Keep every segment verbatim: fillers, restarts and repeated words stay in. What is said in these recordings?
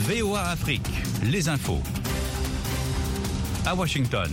V O A Afrique, les infos. À Washington.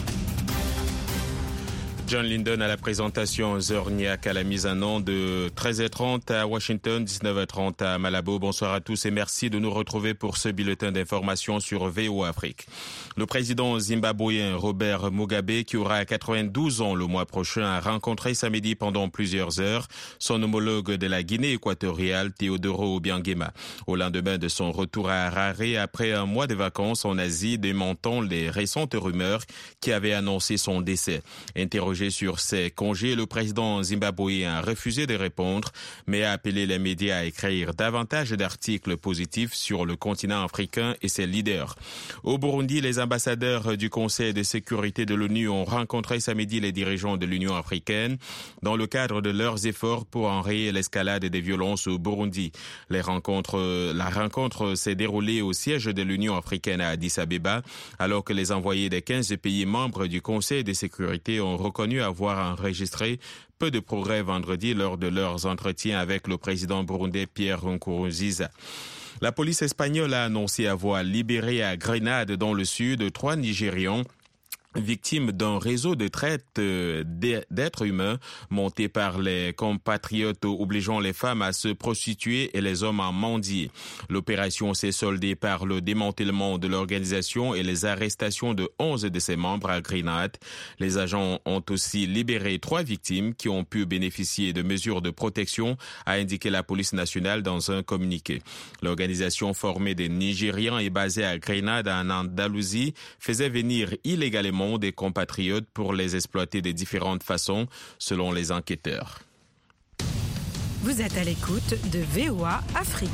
John Lindon à la présentation, Zorniak à la mise en onde de treize heures trente à Washington, dix-neuf heures trente à Malabo. Bonsoir à tous et merci de nous retrouver pour ce bulletin d'information sur V O A Afrique. Le président zimbabwéen Robert Mugabe, qui aura quatre-vingt-douze ans le mois prochain, a rencontré samedi pendant plusieurs heures son homologue de la Guinée équatoriale, Teodoro Obiang-Nguema, au lendemain de son retour à Harare après un mois de vacances en Asie, démentant les récentes rumeurs qui avaient annoncé son décès. Interrogé sur ses congés, le président zimbabwéen a refusé de répondre, mais a appelé les médias à écrire davantage d'articles positifs sur le continent africain et ses leaders. Au Burundi, les ambassadeurs du Conseil de sécurité de l'ONU ont rencontré samedi les dirigeants de l'Union africaine dans le cadre de leurs efforts pour enrayer l'escalade des violences au Burundi. Les rencontres, la rencontre s'est déroulée au siège de l'Union africaine à Addis Abeba, alors que les envoyés des quinze pays membres du Conseil de sécurité ont reconnu avoir enregistré peu de progrès vendredi lors de leurs entretiens avec le président burundais Pierre Nkurunziza. La police espagnole a annoncé avoir libéré à Grenade, dans le sud, trois Nigérians victimes d'un réseau de traite d'êtres humains monté par les compatriotes obligeant les femmes à se prostituer et les hommes à mendier. L'opération s'est soldée par le démantèlement de l'organisation et les arrestations de onze de ses membres à Grenade. Les agents ont aussi libéré trois victimes qui ont pu bénéficier de mesures de protection, a indiqué la police nationale dans un communiqué. L'organisation formée des Nigérians et basée à Grenade en Andalousie faisait venir illégalement des compatriotes pour les exploiter de différentes façons, selon les enquêteurs. Vous êtes à l'écoute de V O A Afrique.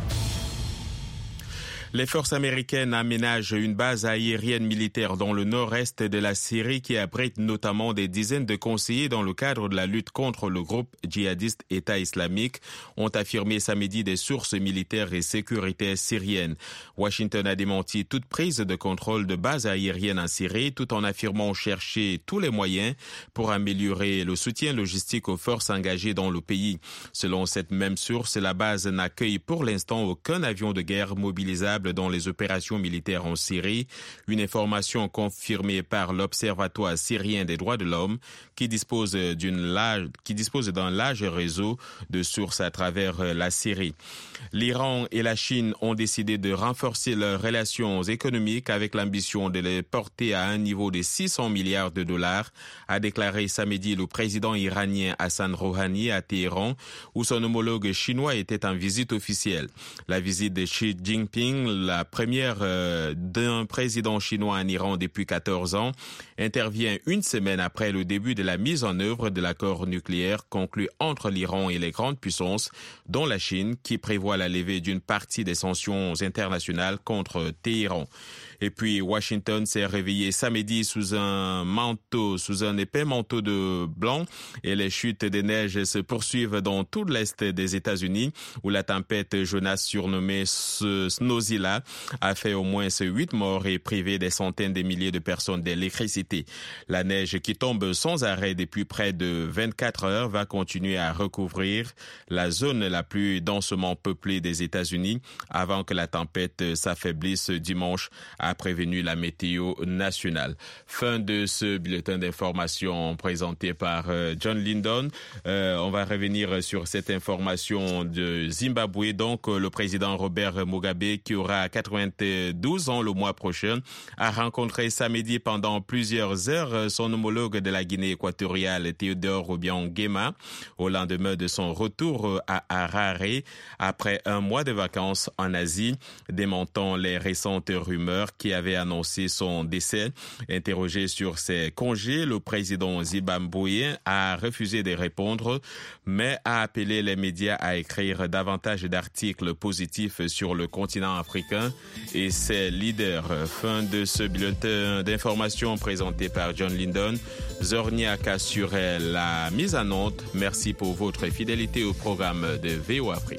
Les forces américaines aménagent une base aérienne militaire dans le nord-est de la Syrie qui abrite notamment des dizaines de conseillers dans le cadre de la lutte contre le groupe djihadiste État islamique, ont affirmé samedi des sources militaires et sécuritaires syriennes. Washington a démenti toute prise de contrôle de bases aériennes en Syrie, tout en affirmant chercher tous les moyens pour améliorer le soutien logistique aux forces engagées dans le pays. Selon cette même source, la base n'accueille pour l'instant aucun avion de guerre mobilisable dans les opérations militaires en Syrie, une information confirmée par l'Observatoire syrien des droits de l'homme qui dispose d'une large, qui dispose d'un large réseau de sources à travers la Syrie. L'Iran et la Chine ont décidé de renforcer leurs relations économiques avec l'ambition de les porter à un niveau de six cents milliards de dollars, a déclaré samedi le président iranien Hassan Rouhani à Téhéran, où son homologue chinois était en visite officielle. La visite de Xi Jinping, la première euh, d'un président chinois en Iran depuis quatorze ans, intervient une semaine après le début de la mise en œuvre de l'accord nucléaire conclu entre l'Iran et les grandes puissances, dont la Chine, qui prévoit la levée d'une partie des sanctions internationales contre Téhéran. Et puis Washington s'est réveillé samedi sous un manteau, sous un épais manteau de blanc, et les chutes de neige se poursuivent dans tout l'est des États-Unis, où la tempête Jonas surnommée Snowzilla a fait au moins huit morts et privé des centaines de milliers de personnes d'électricité. La neige qui tombe sans arrêt depuis près de vingt-quatre heures va continuer à recouvrir la zone la plus densément peuplée des États-Unis avant que la tempête s'affaiblisse dimanche, a prévenu la météo nationale. Fin de ce bulletin d'information présenté par euh, John Lindon. Euh, on va revenir sur cette information de Zimbabwe. Donc, euh, le président Robert Mugabe, qui aura quatre-vingt-douze ans le mois prochain, a rencontré samedi pendant plusieurs heures son homologue de la Guinée équatoriale, Teodoro Obiang-Nguema, au lendemain de son retour à Harare après un mois de vacances en Asie, démentant les récentes rumeurs qui avait annoncé son décès. Interrogé sur ses congés, le président zimbabwéen a refusé de répondre, mais a appelé les médias à écrire davantage d'articles positifs sur le continent africain et ses leaders. Fin de ce bulletin d'information présenté par John Lindon. Zorniak assurait la mise en onde. Merci pour votre fidélité au programme de V O A Afrique.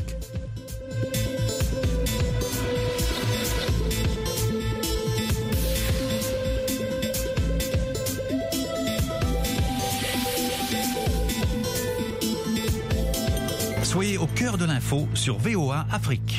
Soyez au cœur de l'info sur V O A Afrique.